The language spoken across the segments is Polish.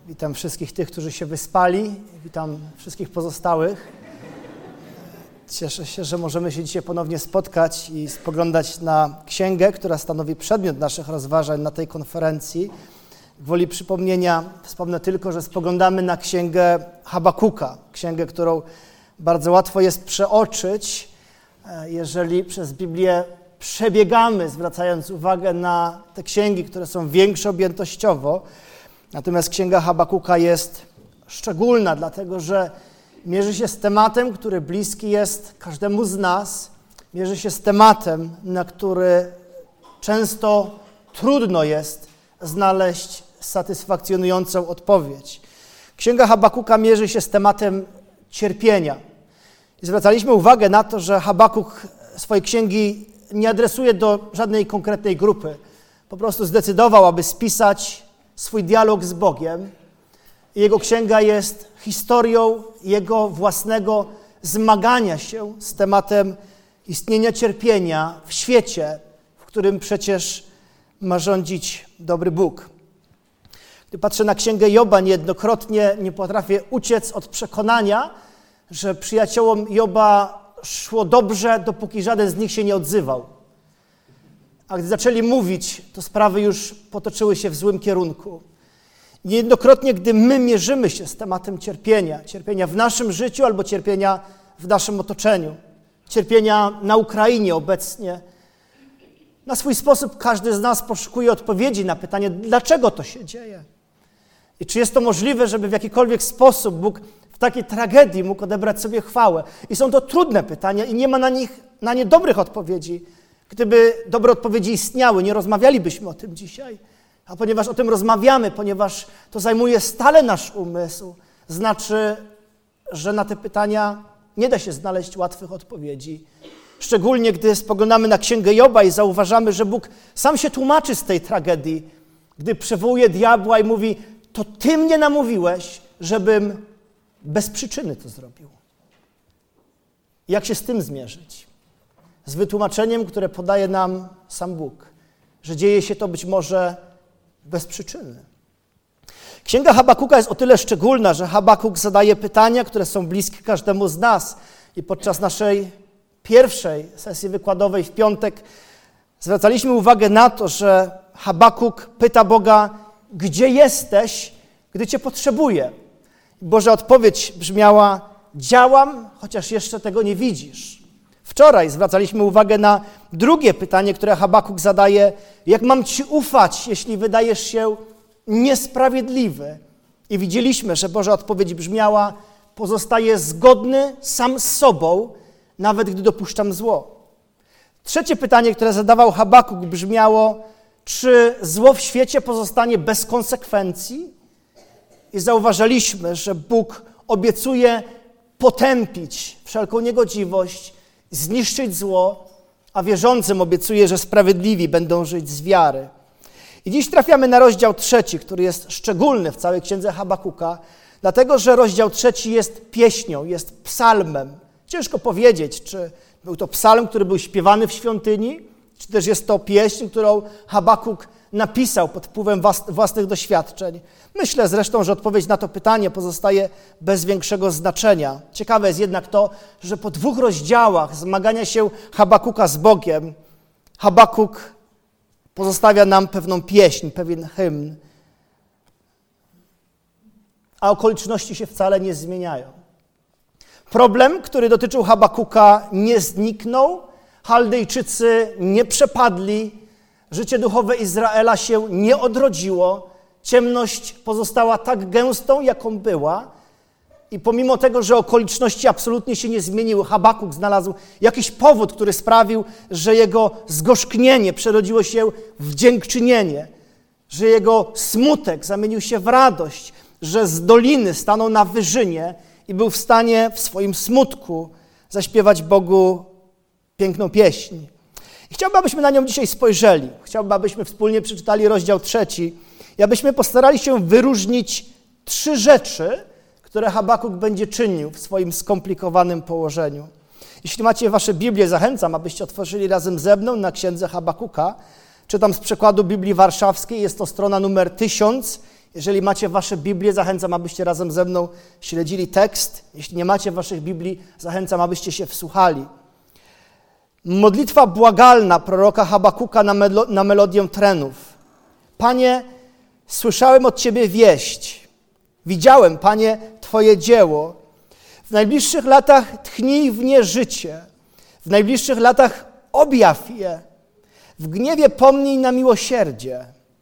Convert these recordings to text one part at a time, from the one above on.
Witam wszystkich tych, którzy się wyspali. Witam wszystkich pozostałych. Cieszę się, że możemy się dzisiaj ponownie spotkać i spoglądać na księgę, która stanowi przedmiot naszych rozważań na tej konferencji. Gwoli przypomnienia wspomnę tylko, że spoglądamy na księgę Habakuka. Księgę, którą bardzo łatwo jest przeoczyć, jeżeli przez Biblię przebiegamy, zwracając uwagę na te księgi, które są większe objętościowo. Natomiast księga Habakuka jest szczególna, dlatego że mierzy się z tematem, który bliski jest każdemu z nas. Mierzy się z tematem, na który często trudno jest znaleźć satysfakcjonującą odpowiedź. Księga Habakuka mierzy się z tematem cierpienia. I zwracaliśmy uwagę na to, że Habakuk swojej księgi nie adresuje do żadnej konkretnej grupy. Po prostu zdecydował, aby spisać swój dialog z Bogiem. Jego księga jest historią jego własnego zmagania się z tematem istnienia cierpienia w świecie, w którym przecież ma rządzić dobry Bóg. Gdy patrzę na księgę Joba, niejednokrotnie nie potrafię uciec od przekonania, że przyjaciołom Joba szło dobrze, dopóki żaden z nich się nie odzywał. A gdy zaczęli mówić, to sprawy już potoczyły się w złym kierunku. Niejednokrotnie, gdy my mierzymy się z tematem cierpienia w naszym życiu albo cierpienia w naszym otoczeniu, cierpienia na Ukrainie obecnie, na swój sposób każdy z nas poszukuje odpowiedzi na pytanie, dlaczego to się dzieje. I czy jest to możliwe, żeby w jakikolwiek sposób Bóg w takiej tragedii mógł odebrać sobie chwałę. I są to trudne pytania i nie ma na nie dobrych odpowiedzi. Gdyby dobre odpowiedzi istniały, nie rozmawialibyśmy o tym dzisiaj. A ponieważ o tym rozmawiamy, ponieważ to zajmuje stale nasz umysł, znaczy, że na te pytania nie da się znaleźć łatwych odpowiedzi. Szczególnie, gdy spoglądamy na księgę Joba i zauważamy, że Bóg sam się tłumaczy z tej tragedii, gdy przywołuje diabła i mówi, to ty mnie namówiłeś, żebym bez przyczyny to zrobił. Jak się z tym zmierzyć? Z wytłumaczeniem, które podaje nam sam Bóg, że dzieje się to być może bez przyczyny. Księga Habakuka jest o tyle szczególna, że Habakuk zadaje pytania, które są bliskie każdemu z nas. I podczas naszej pierwszej sesji wykładowej w piątek zwracaliśmy uwagę na to, że Habakuk pyta Boga, gdzie jesteś, gdy Cię potrzebuję? Boża odpowiedź brzmiała, działam, chociaż jeszcze tego nie widzisz. Wczoraj zwracaliśmy uwagę na drugie pytanie, które Habakuk zadaje. Jak mam Ci ufać, jeśli wydajesz się niesprawiedliwy? I widzieliśmy, że Boża odpowiedź brzmiała, pozostaję zgodny sam z sobą, nawet gdy dopuszczam zło. Trzecie pytanie, które zadawał Habakuk, brzmiało, czy zło w świecie pozostanie bez konsekwencji? I zauważyliśmy, że Bóg obiecuje potępić wszelką niegodziwość, zniszczyć zło, a wierzącym obiecuje, że sprawiedliwi będą żyć z wiary. I dziś trafiamy na rozdział 3, który jest szczególny w całej księdze Habakuka, dlatego że rozdział 3 jest pieśnią, jest psalmem. Ciężko powiedzieć, czy był to psalm, który był śpiewany w świątyni, czy też jest to pieśń, którą Habakuk napisał pod wpływem własnych doświadczeń. Myślę zresztą, że odpowiedź na to pytanie pozostaje bez większego znaczenia. Ciekawe jest jednak to, że po 2 rozdziałach zmagania się Habakuka z Bogiem, Habakuk pozostawia nam pewną pieśń, pewien hymn, a okoliczności się wcale nie zmieniają. Problem, który dotyczył Habakuka, nie zniknął, Chaldejczycy nie przepadli, życie duchowe Izraela się nie odrodziło, ciemność pozostała tak gęstą, jaką była i pomimo tego, że okoliczności absolutnie się nie zmieniły, Habakuk znalazł jakiś powód, który sprawił, że jego zgorzknienie przerodziło się w dziękczynienie, że jego smutek zamienił się w radość, że z doliny stanął na wyżynie i był w stanie w swoim smutku zaśpiewać Bogu piękną pieśń. I chciałbym, abyśmy na nią dzisiaj spojrzeli. Chciałbym, abyśmy wspólnie przeczytali rozdział 3 i abyśmy postarali się wyróżnić 3 rzeczy, które Habakuk będzie czynił w swoim skomplikowanym położeniu. Jeśli macie wasze Biblię, zachęcam, abyście otworzyli razem ze mną na księdze Habakuka. Czytam z przekładu Biblii Warszawskiej, jest to strona numer 1000 Jeżeli macie wasze Biblię, zachęcam, abyście razem ze mną śledzili tekst. Jeśli nie macie waszych Biblii, zachęcam, abyście się wsłuchali. Modlitwa błagalna proroka Habakuka na melodię trenów. Panie, słyszałem od Ciebie wieść. Widziałem, Panie, Twoje dzieło. W najbliższych latach tchnij w nie życie. W najbliższych latach objaw je. W gniewie pomnij na miłosierdzie.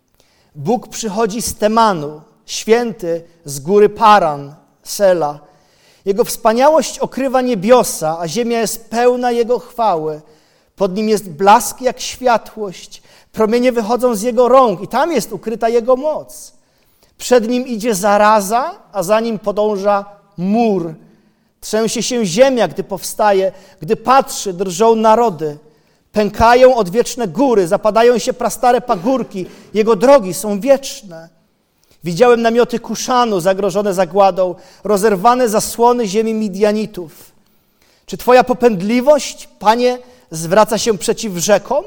Bóg przychodzi z Temanu, święty z góry Paran, Sela. Jego wspaniałość okrywa niebiosa, a ziemia jest pełna Jego chwały. Pod Nim jest blask jak światłość. Promienie wychodzą z Jego rąk i tam jest ukryta Jego moc. Przed Nim idzie zaraza, a za Nim podąża mur. Trzęsie się ziemia, gdy powstaje, gdy patrzy, drżą narody. Pękają odwieczne góry, zapadają się prastare pagórki. Jego drogi są wieczne. Widziałem namioty Kuszanu zagrożone zagładą, rozerwane zasłony ziemi Midianitów. Czy Twoja popędliwość, Panie, zwraca się przeciw rzekom?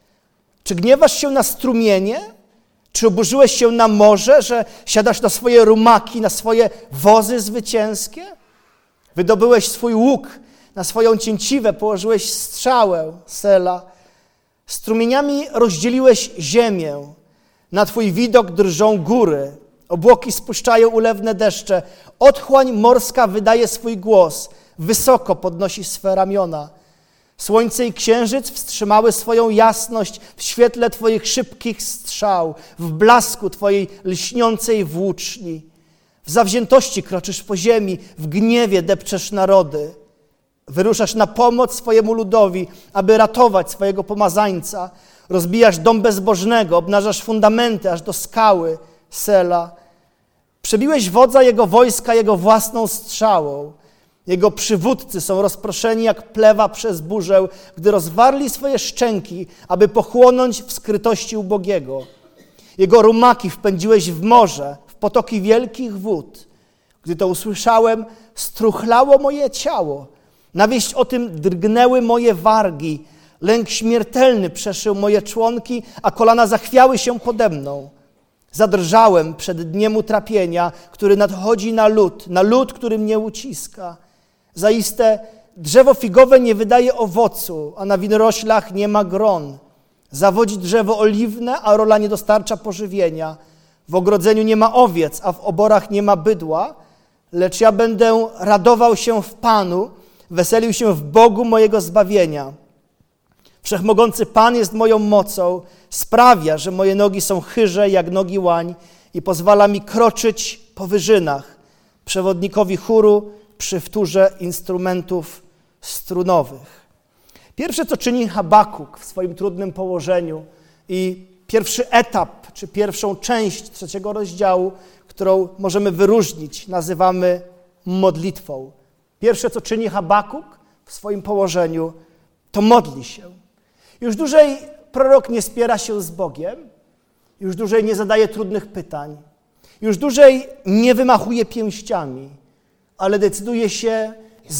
Czy gniewasz się na strumienie? Czy oburzyłeś się na morze, że siadasz na swoje rumaki, na swoje wozy zwycięskie? Wydobyłeś swój łuk, na swoją cięciwę położyłeś strzałę, Sela. Strumieniami rozdzieliłeś ziemię. Na Twój widok drżą góry. Obłoki spuszczają ulewne deszcze. Otchłań morska wydaje swój głos. Wysoko podnosi swe ramiona. Słońce i księżyc wstrzymały swoją jasność w świetle Twoich szybkich strzał, w blasku Twojej lśniącej włóczni. W zawziętości kroczysz po ziemi, w gniewie depczesz narody. Wyruszasz na pomoc swojemu ludowi, aby ratować swojego pomazańca. Rozbijasz dom bezbożnego, obnażasz fundamenty aż do skały, Sela. Przebiłeś wodza jego wojska jego własną strzałą. Jego przywódcy są rozproszeni jak plewa przez burzę, gdy rozwarli swoje szczęki, aby pochłonąć w skrytości ubogiego. Jego rumaki wpędziłeś w morze, w potoki wielkich wód. Gdy to usłyszałem, struchlało moje ciało. Na wieść o tym drgnęły moje wargi. Lęk śmiertelny przeszył moje członki, a kolana zachwiały się pode mną. Zadrżałem przed dniem utrapienia, który nadchodzi na lud, który mnie uciska. Zaiste drzewo figowe nie wydaje owocu, a na winoroślach nie ma gron. Zawodzi drzewo oliwne, a rola nie dostarcza pożywienia. W ogrodzeniu nie ma owiec, a w oborach nie ma bydła. Lecz ja będę radował się w Panu, weselił się w Bogu mojego zbawienia. Wszechmogący Pan jest moją mocą, sprawia, że moje nogi są chyże jak nogi łań i pozwala mi kroczyć po wyżynach. Przewodnikowi chóru przy wtórze instrumentów strunowych. Pierwsze, co czyni Habakuk w swoim trudnym położeniu i pierwszy etap, czy pierwszą część 3 rozdziału, którą możemy wyróżnić, nazywamy modlitwą. Pierwsze, co czyni Habakuk w swoim położeniu, to modli się. Już dłużej prorok nie spiera się z Bogiem, już dłużej nie zadaje trudnych pytań, już dłużej nie wymachuje pięściami, ale decyduje się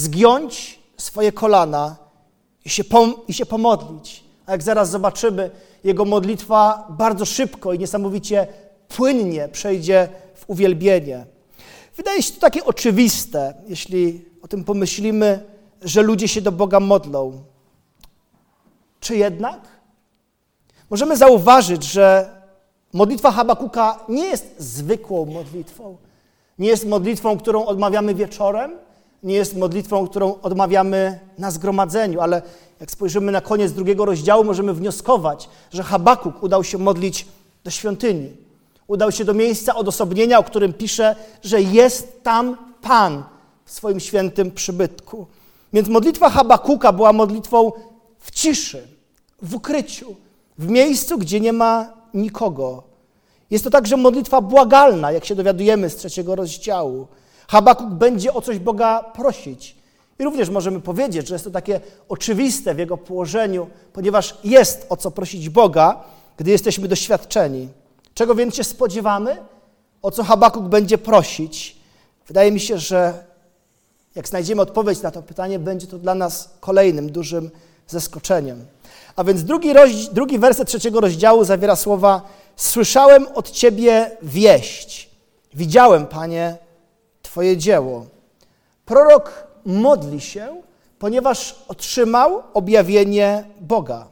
zgiąć swoje kolana i się pomodlić. A jak zaraz zobaczymy, jego modlitwa bardzo szybko i niesamowicie płynnie przejdzie w uwielbienie. Wydaje się to takie oczywiste, jeśli o tym pomyślimy, że ludzie się do Boga modlą. Czy jednak? Możemy zauważyć, że modlitwa Habakuka nie jest zwykłą modlitwą. Nie jest modlitwą, którą odmawiamy wieczorem, nie jest modlitwą, którą odmawiamy na zgromadzeniu, ale jak spojrzymy na koniec 2 rozdziału, możemy wnioskować, że Habakuk udał się modlić do świątyni. Udał się do miejsca odosobnienia, o którym pisze, że jest tam Pan w swoim świętym przybytku. Więc modlitwa Habakuka była modlitwą w ciszy, w ukryciu, w miejscu, gdzie nie ma nikogo. Jest to także modlitwa błagalna, jak się dowiadujemy z 3 rozdziału. Habakuk będzie o coś Boga prosić. I również możemy powiedzieć, że jest to takie oczywiste w jego położeniu, ponieważ jest o co prosić Boga, gdy jesteśmy doświadczeni. Czego więc się spodziewamy? O co Habakuk będzie prosić? Wydaje mi się, że jak znajdziemy odpowiedź na to pytanie, będzie to dla nas kolejnym dużym zaskoczeniem. A więc drugi werset 3 rozdziału zawiera słowa: słyszałem od Ciebie wieść. Widziałem, Panie, Twoje dzieło. Prorok modli się, ponieważ otrzymał objawienie Boga.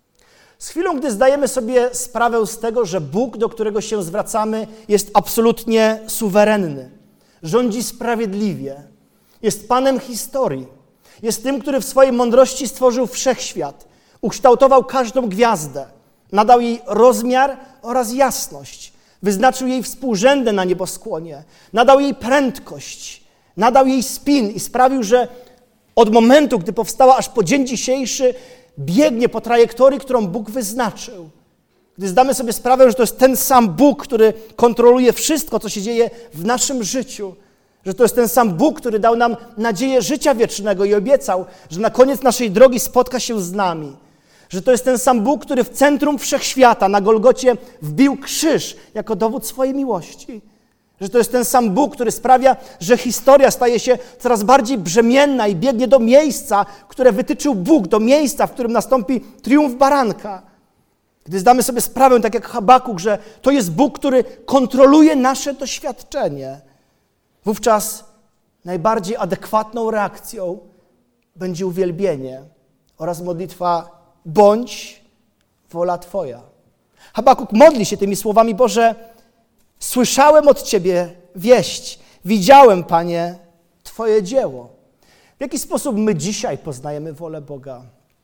Z chwilą, gdy zdajemy sobie sprawę z tego, że Bóg, do którego się zwracamy, jest absolutnie suwerenny, rządzi sprawiedliwie, jest Panem historii, jest tym, który w swojej mądrości stworzył wszechświat, ukształtował każdą gwiazdę, nadał jej rozmiar oraz jasność, wyznaczył jej współrzędne na nieboskłonie, nadał jej prędkość, nadał jej spin i sprawił, że od momentu, gdy powstała aż po dzień dzisiejszy, biegnie po trajektorii, którą Bóg wyznaczył. Gdy zdamy sobie sprawę, że to jest ten sam Bóg, który kontroluje wszystko, co się dzieje w naszym życiu, że to jest ten sam Bóg, który dał nam nadzieję życia wiecznego i obiecał, że na koniec naszej drogi spotka się z nami, że to jest ten sam Bóg, który w centrum wszechświata, na Golgocie, wbił krzyż jako dowód swojej miłości, że to jest ten sam Bóg, który sprawia, że historia staje się coraz bardziej brzemienna i biegnie do miejsca, które wytyczył Bóg, do miejsca, w którym nastąpi triumf baranka. Gdy zdamy sobie sprawę, tak jak Habakuk, że to jest Bóg, który kontroluje nasze doświadczenie, wówczas najbardziej adekwatną reakcją będzie uwielbienie oraz modlitwa: bądź wola Twoja. Habakuk modli się tymi słowami: Boże, słyszałem od Ciebie wieść, widziałem, Panie, Twoje dzieło. W jaki sposób my dzisiaj poznajemy wolę Boga?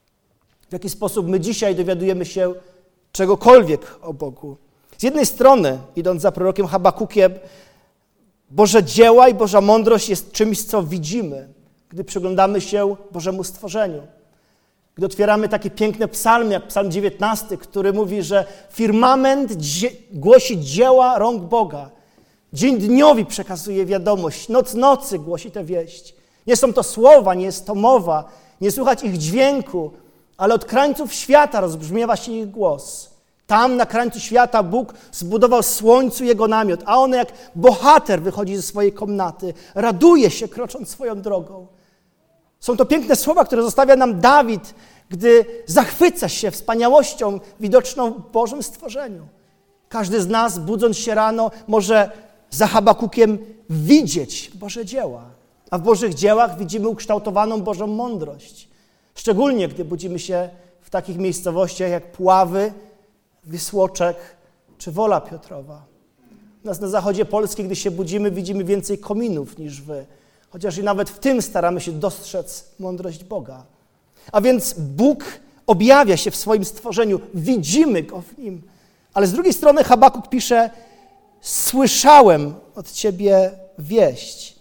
W jaki sposób my dzisiaj dowiadujemy się czegokolwiek o Bogu? Z jednej strony, idąc za prorokiem Habakukiem, Boże dzieła i Boża mądrość jest czymś, co widzimy, gdy przyglądamy się Bożemu stworzeniu. Gdy otwieramy takie piękne psalmy, jak psalm 19, który mówi, że firmament głosi dzieła rąk Boga. Dzień dniowi przekazuje wiadomość, noc nocy głosi tę wieść. Nie są to słowa, nie jest to mowa, nie słychać ich dźwięku, ale od krańców świata rozbrzmiewa się ich głos. Tam na krańcu świata Bóg zbudował słońcu jego namiot, a ono jak bohater wychodzi ze swojej komnaty, raduje się krocząc swoją drogą. Są to piękne słowa, które zostawia nam Dawid, gdy zachwyca się wspaniałością widoczną w Bożym stworzeniu. Każdy z nas, budząc się rano, może za Habakukiem widzieć Boże dzieła, a w Bożych dziełach widzimy ukształtowaną Bożą mądrość. Szczególnie, gdy budzimy się w takich miejscowościach jak Puławy, Wysłoczek czy Wola Piotrowa. U nas na zachodzie Polski, gdy się budzimy, widzimy więcej kominów niż wy. Chociaż i nawet w tym staramy się dostrzec mądrość Boga. A więc Bóg objawia się w swoim stworzeniu, widzimy Go w Nim. Ale z drugiej strony Habakuk pisze: słyszałem od Ciebie wieść.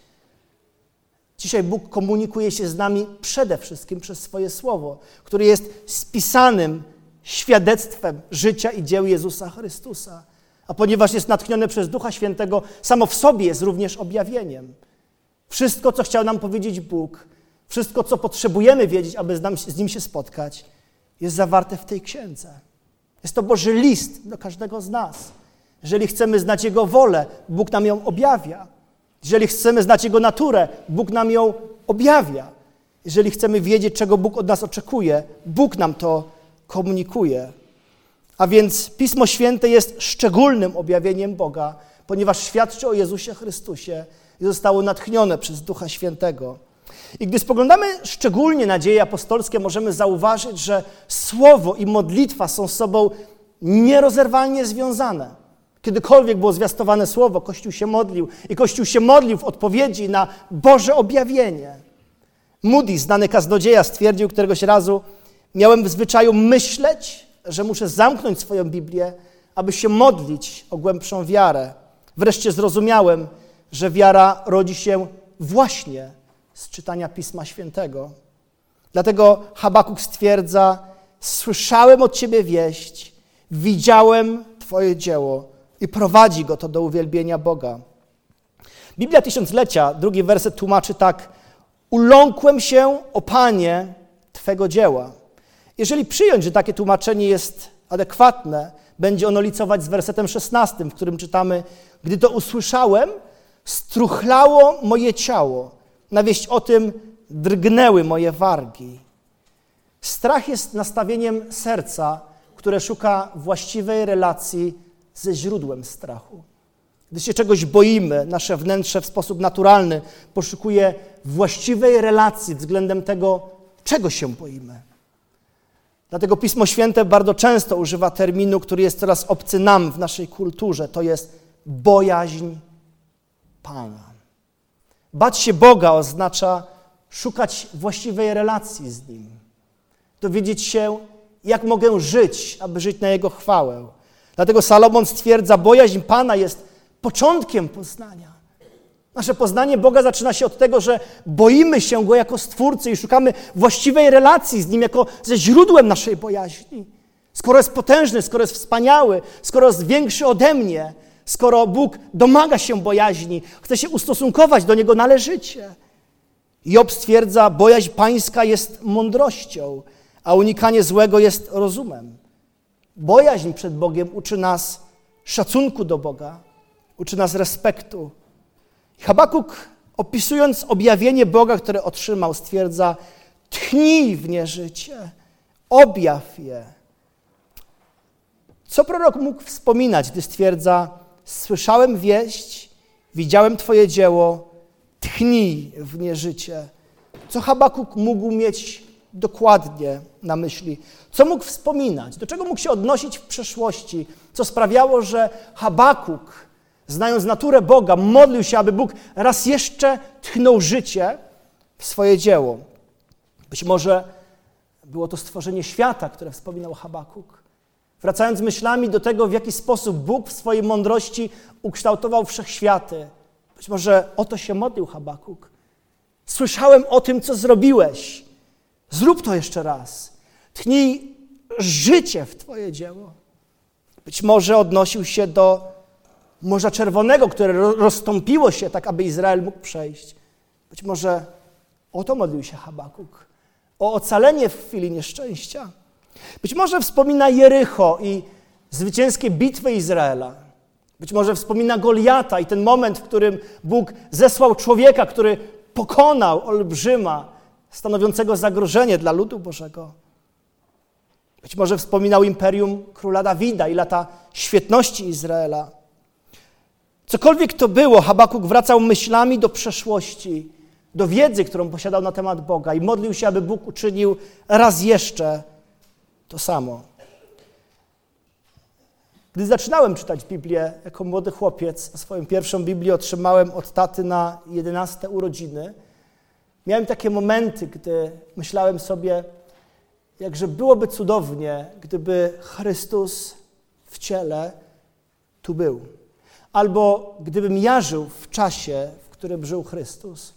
Dzisiaj Bóg komunikuje się z nami przede wszystkim przez swoje Słowo, które jest spisanym świadectwem życia i dzieł Jezusa Chrystusa. A ponieważ jest natchnione przez Ducha Świętego, samo w sobie jest również objawieniem. Wszystko, co chciał nam powiedzieć Bóg, wszystko, co potrzebujemy wiedzieć, aby z Nim się spotkać, jest zawarte w tej księdze. Jest to Boży list do każdego z nas. Jeżeli chcemy znać Jego wolę, Bóg nam ją objawia. Jeżeli chcemy znać Jego naturę, Bóg nam ją objawia. Jeżeli chcemy wiedzieć, czego Bóg od nas oczekuje, Bóg nam to komunikuje. A więc Pismo Święte jest szczególnym objawieniem Boga, ponieważ świadczy o Jezusie Chrystusie i zostało natchnione przez Ducha Świętego. I gdy spoglądamy szczególnie na dzieje apostolskie, możemy zauważyć, że Słowo i modlitwa są z sobą nierozerwalnie związane. Kiedykolwiek było zwiastowane Słowo, Kościół się modlił i Kościół się modlił w odpowiedzi na Boże objawienie. Moody, znany kaznodzieja, stwierdził któregoś razu: miałem w zwyczaju myśleć, że muszę zamknąć swoją Biblię, aby się modlić o głębszą wiarę. Wreszcie zrozumiałem, że wiara rodzi się właśnie z czytania Pisma Świętego. Dlatego Habakuk stwierdza: słyszałem od Ciebie wieść, widziałem Twoje dzieło, i prowadzi go to do uwielbienia Boga. Biblia Tysiąclecia, 2 werset tłumaczy tak: uląkłem się, o Panie, Twego dzieła. Jeżeli przyjąć, że takie tłumaczenie jest adekwatne, będzie ono licować z wersetem 16, w którym czytamy: gdy to usłyszałem, struchlało moje ciało, na wieść o tym drgnęły moje wargi. Strach jest nastawieniem serca, które szuka właściwej relacji ze źródłem strachu. Gdy się czegoś boimy, nasze wnętrze w sposób naturalny poszukuje właściwej relacji względem tego, czego się boimy. Dlatego Pismo Święte bardzo często używa terminu, który jest coraz obcy nam w naszej kulturze. To jest bojaźń Pana. Bać się Boga oznacza szukać właściwej relacji z Nim. Dowiedzieć się, jak mogę żyć, aby żyć na Jego chwałę. Dlatego Salomon stwierdza, bojaźń Pana jest początkiem poznania. Nasze poznanie Boga zaczyna się od tego, że boimy się Go jako Stwórcy i szukamy właściwej relacji z Nim jako ze źródłem naszej bojaźni. Skoro jest potężny, skoro jest wspaniały, skoro jest większy ode mnie, skoro Bóg domaga się bojaźni, chce się ustosunkować do Niego należycie. Job stwierdza, bojaźń Pańska jest mądrością, a unikanie złego jest rozumem. Bojaźń przed Bogiem uczy nas szacunku do Boga, uczy nas respektu. Habakuk, opisując objawienie Boga, które otrzymał, stwierdza, tchnij w nie życie, objaw je. Co prorok mógł wspominać, gdy stwierdza, słyszałem wieść, widziałem Twoje dzieło, tchnij w nie życie. Co Habakuk mógł mieć dokładnie na myśli? Co mógł wspominać? Do czego mógł się odnosić w przeszłości? Co sprawiało, że Habakuk, znając naturę Boga, modlił się, aby Bóg raz jeszcze tchnął życie w swoje dzieło. Być może było to stworzenie świata, które wspominał Habakuk. Wracając myślami do tego, w jaki sposób Bóg w swojej mądrości ukształtował wszechświaty. Być może o to się modlił Habakuk. Słyszałem o tym, co zrobiłeś. Zrób to jeszcze raz. Tchnij życie w Twoje dzieło. Być może odnosił się do Morza Czerwonego, które rozstąpiło się tak, aby Izrael mógł przejść. Być może o to modlił się Habakuk. O ocalenie w chwili nieszczęścia. Być może wspomina Jericho i zwycięskie bitwy Izraela. Być może wspomina Goliata i ten moment, w którym Bóg zesłał człowieka, który pokonał olbrzyma, stanowiącego zagrożenie dla ludu Bożego. Być może wspominał imperium króla Dawida i lata świetności Izraela. Cokolwiek to było, Habakuk wracał myślami do przeszłości, do wiedzy, którą posiadał na temat Boga i modlił się, aby Bóg uczynił raz jeszcze to samo. Gdy zaczynałem czytać Biblię jako młody chłopiec, swoją pierwszą Biblię otrzymałem od taty na 11 urodziny. Miałem takie momenty, gdy myślałem sobie, jakże byłoby cudownie, gdyby Chrystus w ciele tu był. Albo gdybym ja żył w czasie, w którym żył Chrystus.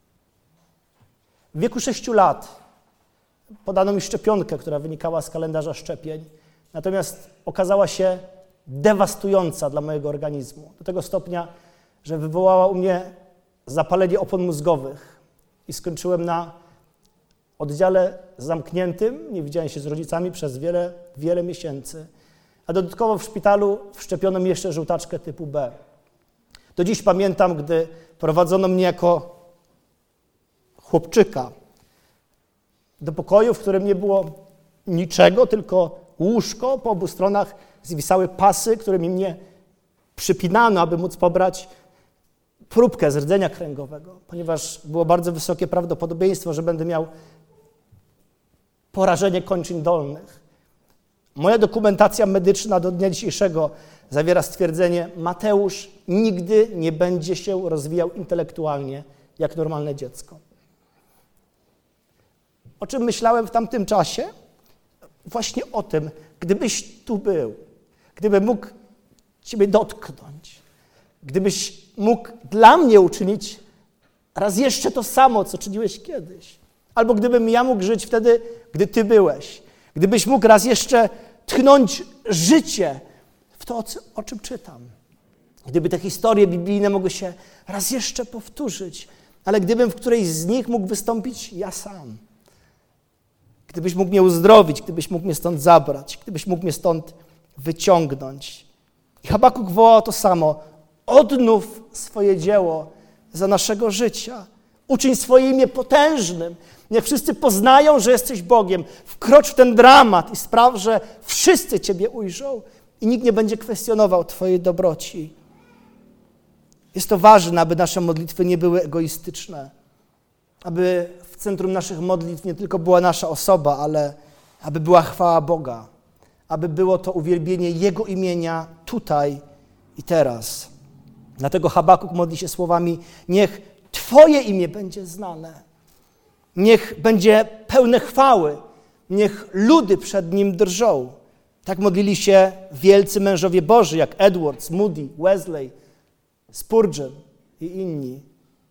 W wieku 6 lat podano mi szczepionkę, która wynikała z kalendarza szczepień, natomiast okazała się dewastująca dla mojego organizmu. Do tego stopnia, że wywołała u mnie zapalenie opon mózgowych i skończyłem na oddziale zamkniętym, nie widziałem się z rodzicami przez wiele miesięcy. A dodatkowo w szpitalu wszczepiono mi jeszcze żółtaczkę typu B. Do dziś pamiętam, gdy prowadzono mnie jako chłopczyka do pokoju, w którym nie było niczego, tylko łóżko, po obu stronach zwisały pasy, którymi mnie przypinano, aby móc pobrać próbkę z rdzenia kręgowego, ponieważ było bardzo wysokie prawdopodobieństwo, że będę miał porażenie kończyn dolnych. Moja dokumentacja medyczna do dnia dzisiejszego zawiera stwierdzenie: Mateusz nigdy nie będzie się rozwijał intelektualnie jak normalne dziecko. O czym myślałem w tamtym czasie? Właśnie o tym, gdybyś tu był, gdybym mógł Ciebie dotknąć, gdybyś mógł dla mnie uczynić raz jeszcze to samo, co czyniłeś kiedyś. Albo gdybym ja mógł żyć wtedy, gdy Ty byłeś. Gdybyś mógł raz jeszcze tchnąć życie w to, o czym czytam. Gdyby te historie biblijne mogły się raz jeszcze powtórzyć, ale gdybym w którejś z nich mógł wystąpić ja sam. Gdybyś mógł mnie uzdrowić, gdybyś mógł mnie stąd zabrać, gdybyś mógł mnie stąd wyciągnąć. I Habakuk wołał to samo. Odnów swoje dzieło za naszego życia. Uczyń swoje imię potężnym. Niech wszyscy poznają, że jesteś Bogiem. Wkrocz w ten dramat i spraw, że wszyscy Ciebie ujrzą i nikt nie będzie kwestionował Twojej dobroci. Jest to ważne, aby nasze modlitwy nie były egoistyczne, aby w centrum naszych modlitw nie tylko była nasza osoba, ale aby była chwała Boga, aby było to uwielbienie Jego imienia tutaj i teraz. Dlatego Habakuk modli się słowami: niech Twoje imię będzie znane, niech będzie pełne chwały, niech ludy przed Nim drżą. Tak modlili się wielcy mężowie Boży, jak Edwards, Moody, Wesley, Spurgeon i inni.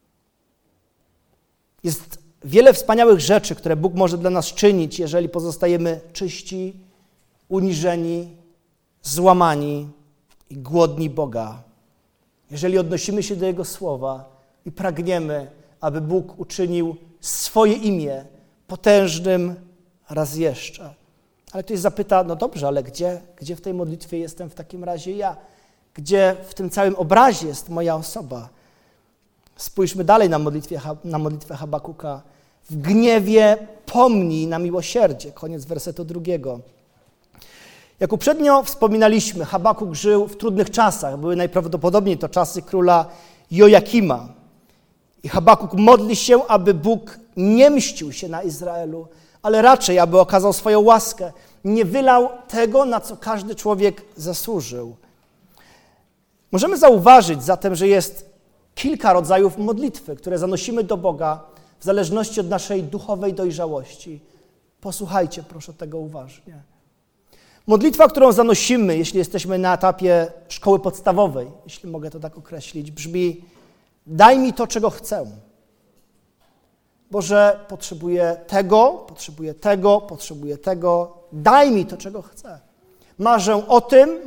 Jest wiele wspaniałych rzeczy, które Bóg może dla nas czynić, jeżeli pozostajemy czyści, uniżeni, złamani i głodni Boga. Jeżeli odnosimy się do Jego słowa i pragniemy, aby Bóg uczynił swoje imię potężnym raz jeszcze. Ale ktoś zapyta: no dobrze, ale gdzie w tej modlitwie jestem w takim razie ja? Gdzie w tym całym obrazie jest moja osoba? Spójrzmy dalej na modlitwę Habakuka. W gniewie pomnij na miłosierdzie. Koniec wersetu 2. Jak uprzednio wspominaliśmy, Habakuk żył w trudnych czasach. Były najprawdopodobniej to czasy króla Jojakima. I Habakuk modli się, aby Bóg nie mścił się na Izraelu, ale raczej, aby okazał swoją łaskę. Nie wylał tego, na co każdy człowiek zasłużył. Możemy zauważyć zatem, że jest kilka rodzajów modlitwy, które zanosimy do Boga w zależności od naszej duchowej dojrzałości. Posłuchajcie proszę tego uważnie. Modlitwa, którą zanosimy, jeśli jesteśmy na etapie szkoły podstawowej, jeśli mogę to tak określić, brzmi: daj mi to, czego chcę. Boże, potrzebuję tego, daj mi to, czego chcę. Marzę o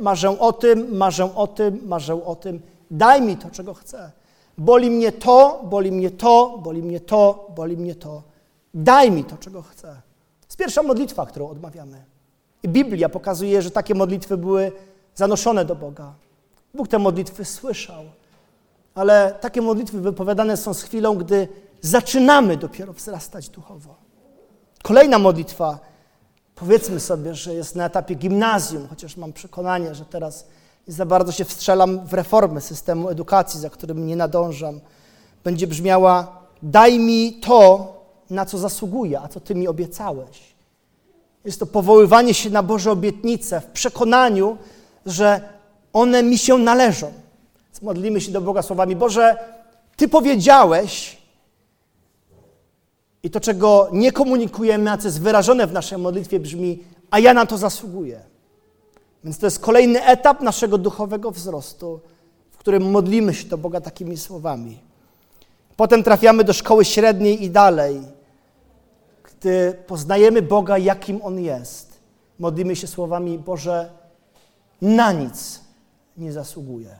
tym, daj mi to, czego chcę. Boli mnie to, daj mi to, czego chcę. To jest pierwsza modlitwa, którą odmawiamy. I Biblia pokazuje, że takie modlitwy były zanoszone do Boga. Bóg te modlitwy słyszał, ale takie modlitwy wypowiadane są z chwilą, gdy zaczynamy dopiero wzrastać duchowo. Kolejna modlitwa, powiedzmy sobie, że jest na etapie gimnazjum, chociaż mam przekonanie, że teraz nie za bardzo się wstrzelam w reformę systemu edukacji, za którym nie nadążam. Będzie brzmiała: daj mi to, na co zasługuję, a co Ty mi obiecałeś. Jest to powoływanie się na Boże obietnice w przekonaniu, że one mi się należą. Więc modlimy się do Boga słowami: Boże, Ty powiedziałeś, i to, czego nie komunikujemy, a co jest wyrażone w naszej modlitwie, brzmi: a ja na to zasługuję. Więc to jest kolejny etap naszego duchowego wzrostu, w którym modlimy się do Boga takimi słowami. Potem trafiamy do szkoły średniej i dalej. Gdy poznajemy Boga, jakim On jest, modlimy się słowami: Boże, na nic nie zasługuję.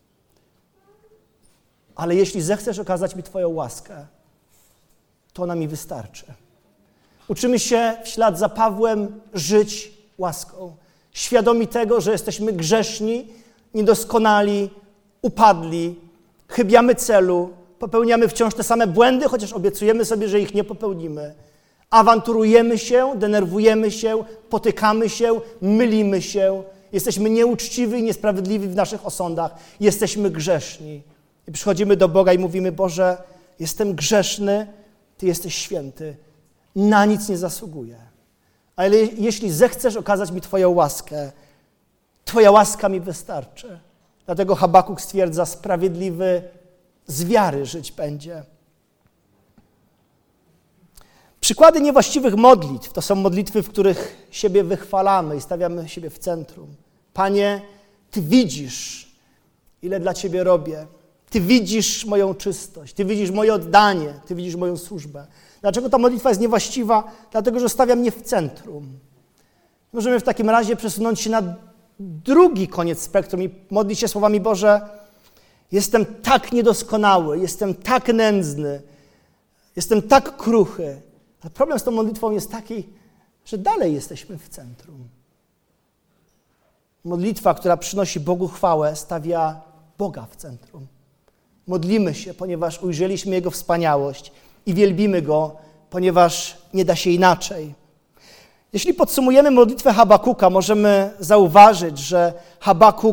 Ale jeśli zechcesz okazać mi Twoją łaskę, to ona mi wystarczy. Uczymy się w ślad za Pawłem żyć łaską. Świadomi tego, że jesteśmy grzeszni, niedoskonali, upadli, chybiamy celu, popełniamy wciąż te same błędy, chociaż obiecujemy sobie, że ich nie popełnimy. Awanturujemy się, denerwujemy się, potykamy się, mylimy się. Jesteśmy nieuczciwi i niesprawiedliwi w naszych osądach. Jesteśmy grzeszni. I przychodzimy do Boga i mówimy: Boże, jestem grzeszny, Ty jesteś święty. Na nic nie zasługuję. Ale jeśli zechcesz okazać mi Twoją łaskę, Twoja łaska mi wystarczy. Dlatego Habakuk stwierdza: sprawiedliwy z wiary żyć będzie. Przykłady niewłaściwych modlitw to są modlitwy, w których siebie wychwalamy i stawiamy siebie w centrum. Panie, Ty widzisz, ile dla Ciebie robię. Ty widzisz moją czystość, Ty widzisz moje oddanie, Ty widzisz moją służbę. Dlaczego ta modlitwa jest niewłaściwa? Dlatego, że stawia mnie w centrum. Możemy w takim razie przesunąć się na drugi koniec spektrum i modlić się słowami: Boże, jestem tak niedoskonały, jestem tak nędzny, jestem tak kruchy. Ale problem z tą modlitwą jest taki, że dalej jesteśmy w centrum. Modlitwa, która przynosi Bogu chwałę, stawia Boga w centrum. Modlimy się, ponieważ ujrzeliśmy Jego wspaniałość i wielbimy Go, ponieważ nie da się inaczej. Jeśli podsumujemy modlitwę Habakuka, możemy zauważyć, że Habakuk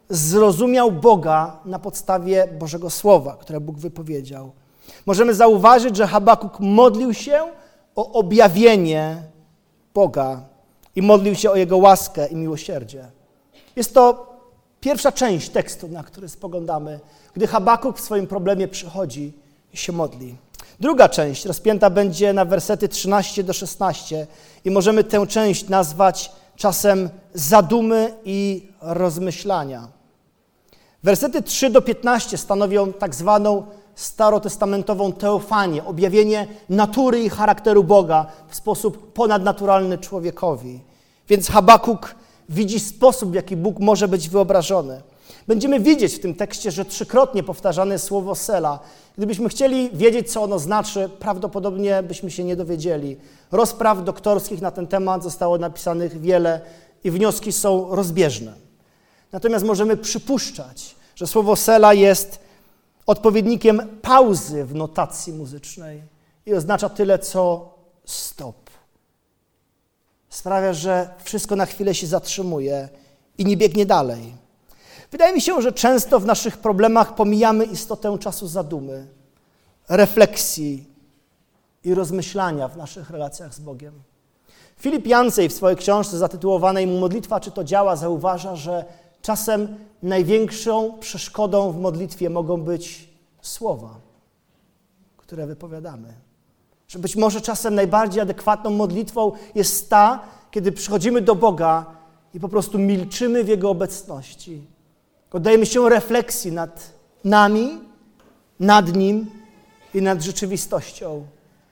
zrozumiał Boga na podstawie Bożego Słowa, które Bóg wypowiedział. Możemy zauważyć, że Habakuk modlił się o objawienie Boga i modlił się o Jego łaskę i miłosierdzie. Jest to pierwsza część tekstu, na który spoglądamy, gdy Habakuk w swoim problemie przychodzi i się modli. Druga część rozpięta będzie na wersety 13 do 16 i możemy tę część nazwać czasem zadumy i rozmyślania. Wersety 3 do 15 stanowią tak zwaną starotestamentową teofanię, objawienie natury i charakteru Boga w sposób ponadnaturalny człowiekowi. Więc Habakuk widzi sposób, w jaki Bóg może być wyobrażony. Będziemy widzieć w tym tekście, że trzykrotnie powtarzane jest słowo Sela. Gdybyśmy chcieli wiedzieć, co ono znaczy, prawdopodobnie byśmy się nie dowiedzieli. Rozpraw doktorskich na ten temat zostało napisanych wiele i wnioski są rozbieżne. Natomiast możemy przypuszczać, że słowo Sela jest odpowiednikiem pauzy w notacji muzycznej i oznacza tyle, co stop. Sprawia, że wszystko na chwilę się zatrzymuje i nie biegnie dalej. Wydaje mi się, że często w naszych problemach pomijamy istotę czasu zadumy, refleksji i rozmyślania w naszych relacjach z Bogiem. Filip Jancej w swojej książce zatytułowanej Modlitwa, czy to działa, zauważa, że czasem największą przeszkodą w modlitwie mogą być słowa, które wypowiadamy. Że być może czasem najbardziej adekwatną modlitwą jest ta, kiedy przychodzimy do Boga i po prostu milczymy w Jego obecności. Oddajemy się refleksji nad nami, nad Nim i nad rzeczywistością.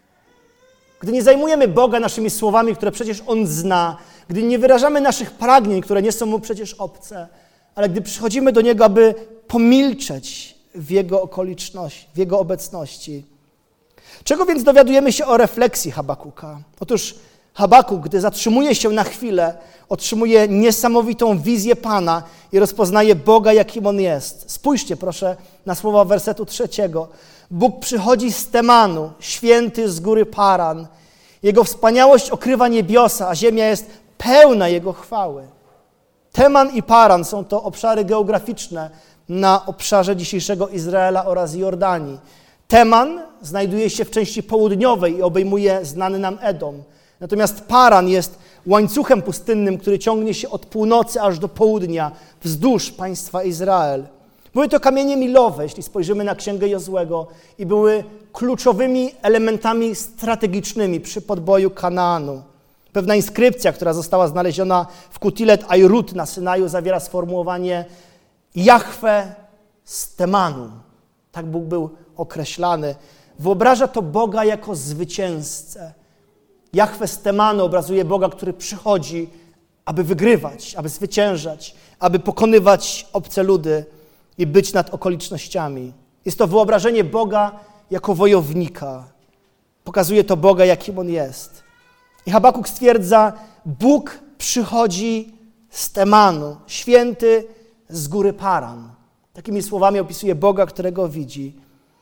Gdy nie zajmujemy Boga naszymi słowami, które przecież On zna, gdy nie wyrażamy naszych pragnień, które nie są Mu przecież obce, ale gdy przychodzimy do Niego, aby pomilczeć w Jego okoliczności, w Jego obecności. Czego więc dowiadujemy się o refleksji Habakuka? Otóż Habakuk, gdy zatrzymuje się na chwilę, otrzymuje niesamowitą wizję Pana i rozpoznaje Boga, jakim On jest. Spójrzcie proszę na słowa wersetu 3. Bóg przychodzi z Temanu, święty z góry Paran. Jego wspaniałość okrywa niebiosa, a ziemia jest pełna Jego chwały. Teman i Paran są to obszary geograficzne na obszarze dzisiejszego Izraela oraz Jordanii. Teman znajduje się w części południowej i obejmuje znany nam Edom. Natomiast Paran jest łańcuchem pustynnym, który ciągnie się od północy aż do południa, wzdłuż państwa Izrael. Były to kamienie milowe, jeśli spojrzymy na Księgę Jozłego, i były kluczowymi elementami strategicznymi przy podboju Kanaanu. Pewna inskrypcja, która została znaleziona w Kutilet Ajrut na Synaju, zawiera sformułowanie Jahwe z Temanu. Tak Bóg był określany. Wyobraża to Boga jako zwycięzcę. Jahwe z Temanu obrazuje Boga, który przychodzi, aby wygrywać, aby zwyciężać, aby pokonywać obce ludy i być nad okolicznościami. Jest to wyobrażenie Boga jako wojownika. Pokazuje to Boga, jakim On jest. I Habakuk stwierdza, Bóg przychodzi z Temanu, święty z góry Paran. Takimi słowami opisuje Boga, którego widzi.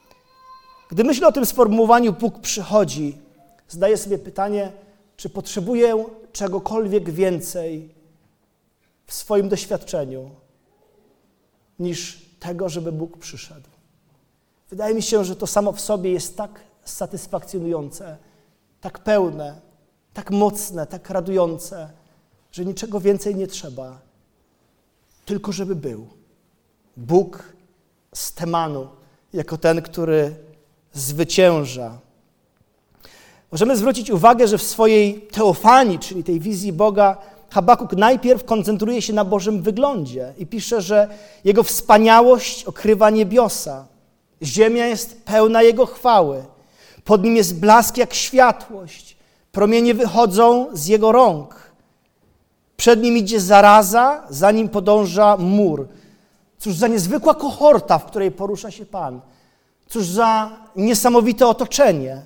Gdy myślę o tym sformułowaniu Bóg przychodzi, zadaję sobie pytanie, czy potrzebuję czegokolwiek więcej w swoim doświadczeniu niż tego, żeby Bóg przyszedł. Wydaje mi się, że to samo w sobie jest tak satysfakcjonujące, tak pełne, tak mocne, tak radujące, że niczego więcej nie trzeba, tylko żeby był. Bóg z Temanu, jako ten, który zwycięża. Możemy zwrócić uwagę, że w swojej teofanii, czyli tej wizji Boga, Habakuk najpierw koncentruje się na Bożym wyglądzie i pisze, że Jego wspaniałość okrywa niebiosa. Ziemia jest pełna Jego chwały. Pod Nim jest blask jak światłość. Promienie wychodzą z Jego rąk. Przed Nim idzie zaraza, za Nim podąża mur. Cóż za niezwykła kohorta, w której porusza się Pan. Cóż za niesamowite otoczenie.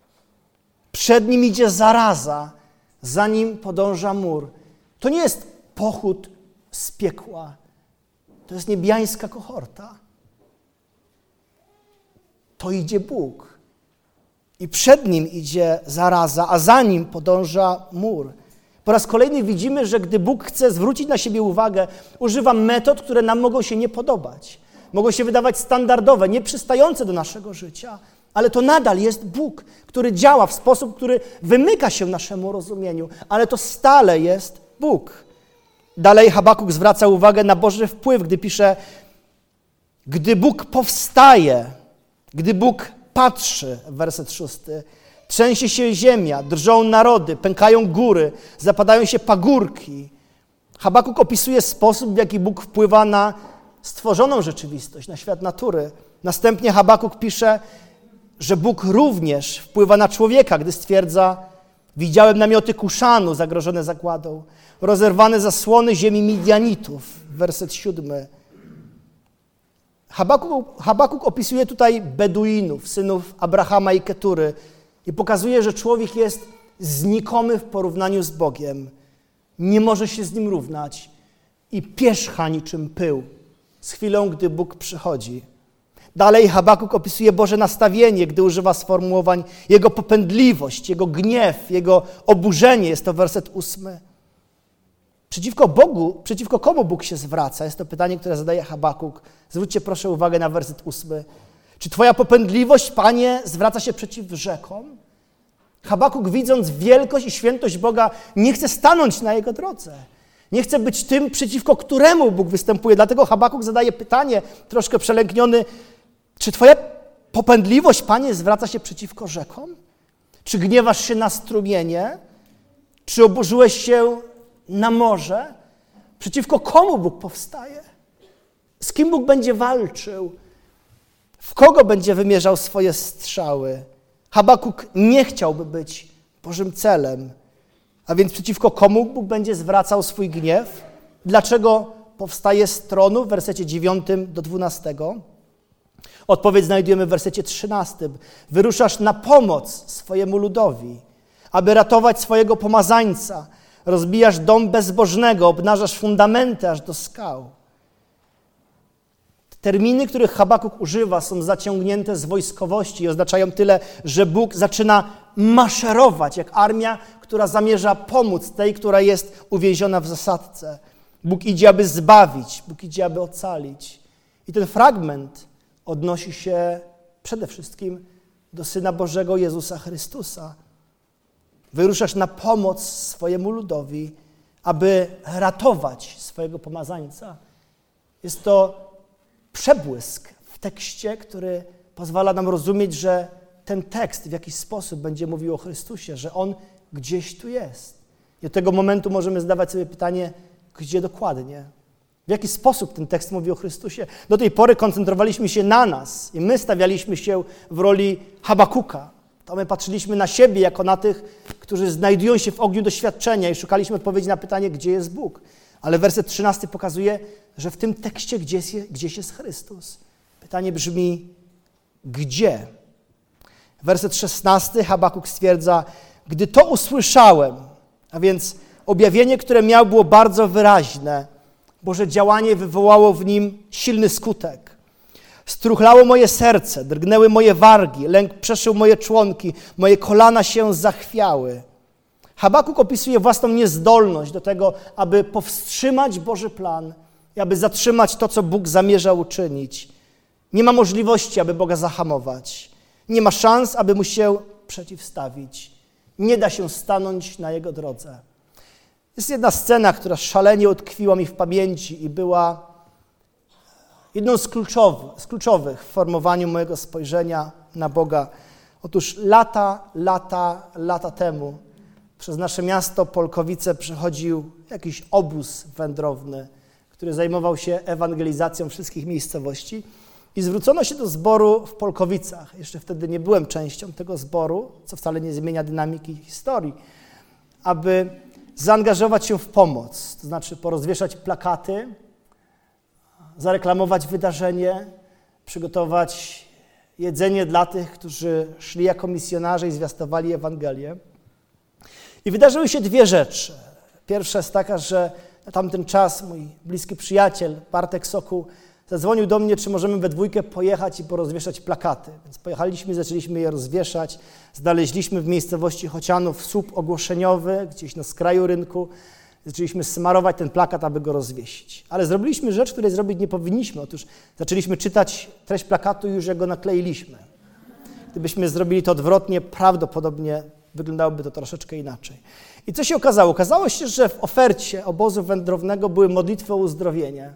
Przed Nim idzie zaraza, za Nim podąża mur. To nie jest pochód z piekła. To jest niebiańska kohorta. To idzie Bóg. I przed Nim idzie zaraza, a za Nim podąża mur. Po raz kolejny widzimy, że gdy Bóg chce zwrócić na siebie uwagę, używa metod, które nam mogą się nie podobać. Mogą się wydawać standardowe, nieprzystające do naszego życia, ale to nadal jest Bóg, który działa w sposób, który wymyka się naszemu rozumieniu, ale to stale jest Bóg. Dalej Habakuk zwraca uwagę na Boży wpływ, gdy pisze: gdy Bóg powstaje, gdy Bóg patrzy, werset 6, trzęsie się ziemia, drżą narody, pękają góry, zapadają się pagórki. Habakuk opisuje sposób, w jaki Bóg wpływa na stworzoną rzeczywistość, na świat natury. Następnie Habakuk pisze, że Bóg również wpływa na człowieka, gdy stwierdza: widziałem namioty Kuszanu zagrożone zagładą, rozerwane zasłony ziemi Midianitów, werset 7. Habakuk opisuje tutaj Beduinów, synów Abrahama i Ketury i pokazuje, że człowiek jest znikomy w porównaniu z Bogiem. Nie może się z Nim równać i pierzcha niczym pył z chwilą, gdy Bóg przychodzi. Dalej Habakuk opisuje Boże nastawienie, gdy używa sformułowań Jego popędliwość, Jego gniew, Jego oburzenie. Jest to werset 8. Przeciwko komu Bóg się zwraca? Jest to pytanie, które zadaje Habakuk. Zwróćcie proszę uwagę na werset 8. Czy Twoja popędliwość, Panie, zwraca się przeciw rzekom? Habakuk, widząc wielkość i świętość Boga, nie chce stanąć na Jego drodze. Nie chce być tym, przeciwko któremu Bóg występuje. Dlatego Habakuk zadaje pytanie, troszkę przelękniony: czy Twoja popędliwość, Panie, zwraca się przeciwko rzekom? Czy gniewasz się na strumienie? Czy oburzyłeś się na morze? Przeciwko komu Bóg powstaje? Z kim Bóg będzie walczył? W kogo będzie wymierzał swoje strzały? Habakuk nie chciałby być Bożym celem. A więc przeciwko komu Bóg będzie zwracał swój gniew? Dlaczego powstaje z tronu w wersecie 9 do 12? Odpowiedź znajdujemy w wersecie 13. Wyruszasz na pomoc swojemu ludowi, aby ratować swojego pomazańca. Rozbijasz dom bezbożnego, obnażasz fundamenty aż do skał. Terminy, których Habakuk używa, są zaciągnięte z wojskowości i oznaczają tyle, że Bóg zaczyna maszerować jak armia, która zamierza pomóc tej, która jest uwięziona w zasadce. Bóg idzie, aby zbawić, Bóg idzie, aby ocalić. I ten fragment odnosi się przede wszystkim do Syna Bożego Jezusa Chrystusa. Wyruszasz na pomoc swojemu ludowi, aby ratować swojego pomazańca. Jest to przebłysk w tekście, który pozwala nam rozumieć, że ten tekst w jakiś sposób będzie mówił o Chrystusie, że On gdzieś tu jest. I od tego momentu możemy zadawać sobie pytanie, gdzie dokładnie? W jaki sposób ten tekst mówi o Chrystusie? Do tej pory koncentrowaliśmy się na nas i my stawialiśmy się w roli Habakuka. To my patrzyliśmy na siebie jako na tych, którzy znajdują się w ogniu doświadczenia i szukaliśmy odpowiedzi na pytanie, gdzie jest Bóg. Ale werset 13 pokazuje, że w tym tekście gdzieś jest Chrystus. Pytanie brzmi, gdzie? Werset 16 Habakuk stwierdza: gdy to usłyszałem, a więc objawienie, które miało, było bardzo wyraźne, Boże działanie wywołało w nim silny skutek. Struchlało moje serce, drgnęły moje wargi, lęk przeszył moje członki, moje kolana się zachwiały. Habakuk opisuje własną niezdolność do tego, aby powstrzymać Boży plan i aby zatrzymać to, co Bóg zamierza uczynić. Nie ma możliwości, aby Boga zahamować. Nie ma szans, aby Mu się przeciwstawić. Nie da się stanąć na Jego drodze. Jest jedna scena, która szalenie utkwiła mi w pamięci i była jedną z kluczowych w formowaniu mojego spojrzenia na Boga. Otóż lata temu przez nasze miasto Polkowice przechodził jakiś obóz wędrowny, który zajmował się ewangelizacją wszystkich miejscowości i zwrócono się do zboru w Polkowicach. Jeszcze wtedy nie byłem częścią tego zboru, co wcale nie zmienia dynamiki historii, aby zaangażować się w pomoc, to znaczy porozwieszać plakaty, zareklamować wydarzenie, przygotować jedzenie dla tych, którzy szli jako misjonarze i zwiastowali Ewangelię. I wydarzyły się dwie rzeczy. Pierwsza jest taka, że na tamten czas mój bliski przyjaciel Bartek Sokół zadzwonił do mnie, czy możemy we dwójkę pojechać i porozwieszać plakaty. Więc pojechaliśmy, zaczęliśmy je rozwieszać. Znaleźliśmy w miejscowości Chocianów słup ogłoszeniowy, gdzieś na skraju rynku. Zaczęliśmy smarować ten plakat, aby go rozwiesić. Ale zrobiliśmy rzecz, której zrobić nie powinniśmy. Otóż zaczęliśmy czytać treść plakatu już jak go nakleiliśmy. Gdybyśmy zrobili to odwrotnie, prawdopodobnie wyglądałoby to troszeczkę inaczej. I co się okazało? Okazało się, że w ofercie obozu wędrownego były modlitwy o uzdrowienie,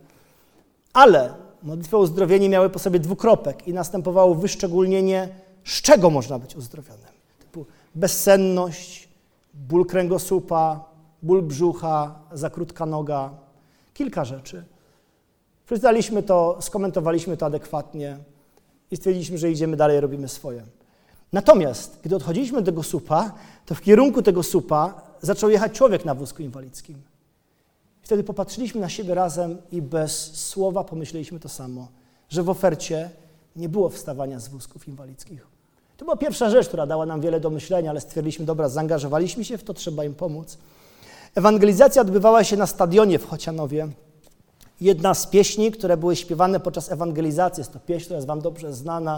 ale modlitwy o uzdrowienie miały po sobie dwukropek i następowało wyszczególnienie, z czego można być uzdrowionym. Typu bezsenność, ból kręgosłupa, ból brzucha, za krótka noga, kilka rzeczy. Przeczytaliśmy to, skomentowaliśmy to adekwatnie i stwierdziliśmy, że idziemy dalej, robimy swoje. Natomiast, gdy odchodziliśmy do tego słupa, to w kierunku tego słupa zaczął jechać człowiek na wózku inwalidzkim. Wtedy popatrzyliśmy na siebie razem i bez słowa pomyśleliśmy to samo, że w ofercie nie było wstawania z wózków inwalidzkich. To była pierwsza rzecz, która dała nam wiele do myślenia, ale stwierdziliśmy, dobra, zaangażowaliśmy się w to, trzeba im pomóc. Ewangelizacja odbywała się na stadionie w Chocianowie. Jedna z pieśni, które były śpiewane podczas ewangelizacji, jest to pieśń, która jest wam dobrze znana,